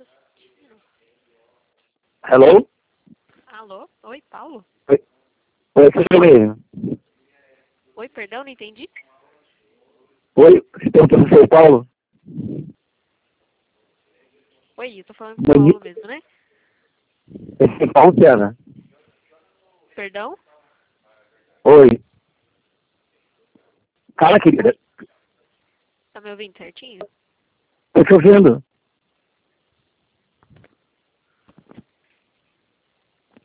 Hello? Alô? Oi, Paulo? Oi, tudo bem? Oi, perdão, não entendi. Oi, você perguntou se sou o Paulo? Oi, eu tô falando com o Bom dia. Paulo mesmo, né? Esse é Paulo Sena. Perdão? Oi. Cala, querida. Tá me ouvindo certinho? Tô te ouvindo.